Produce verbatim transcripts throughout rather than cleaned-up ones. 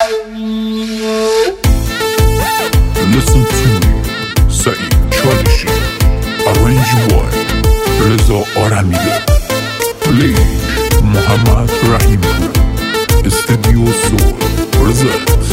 Listen to Saeed Chalishi, arrange by Reza Aramido, play Muhammad Rahimpour, Studio Soul presents.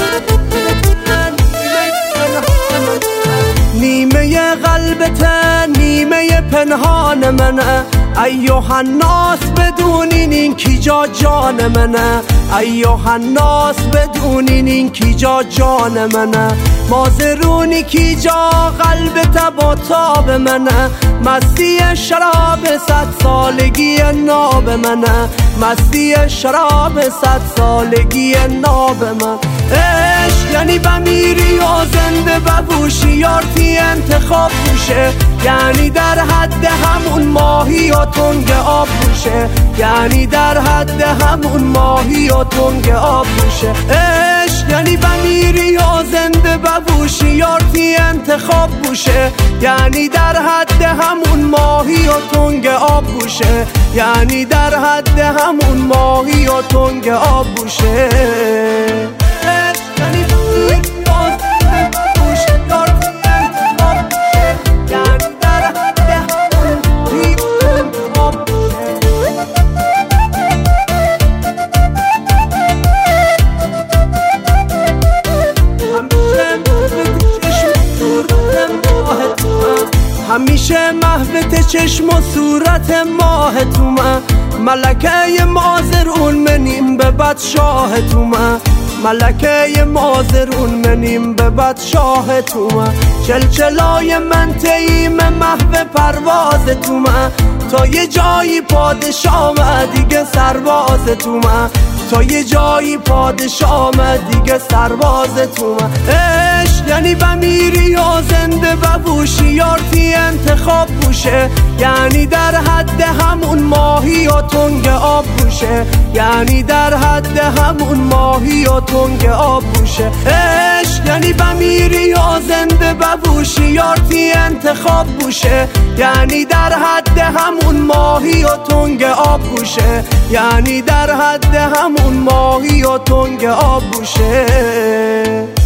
نیمه قلبت نیمه پنهان منه ایوه الناس بدونین این کی جا جان منه ایوه الناس بدونین این کی جا جان منه مازرونی کی جا قلبت با تاب منه مستی شراب صد سالگی ناب منه مستی شراب صد سالگی ناب من عشق یعنی بمیری و زنده ببوشی یارتی انتخاب بوشه یعنی در حد همون ماهی و تنگ آب بوشه یعنی در حد همون ماهی و تنگ آب بوشه عشق یعنی بمیری و زنده ببوشی یارتی انتخاب بوشه یعنی در حد همون ماهی و تنگ آب بوشه یعنی در حد همون ماهی و تنگ آب بوشه همیشه محوت چشم و صورت ماه تو من ملکه مازرون منیم به بد شاه تو من ملکه مازرون منیم به بد شاه تو من چلچلای من تیم محو پرواز تو من تا یه جایی پادشاه دیگه سرباز تو من تا یه جایی پادشاه دیگه سرباز تو من عشق یعنی بمیری و زنده ببوشی یارتی انتخاب بوشه یعنی در حد همون ماهی و تنگ آب بوشه یعنی در حد همون ماهی و تنگ آب بوشه عشق یعنی بمیری و زنده ببوشی یارتی انتخاب بوشه یعنی در حد همون ماهی و تنگ آب بوشه یعنی در حد همون ماهی و تنگ آب بوشه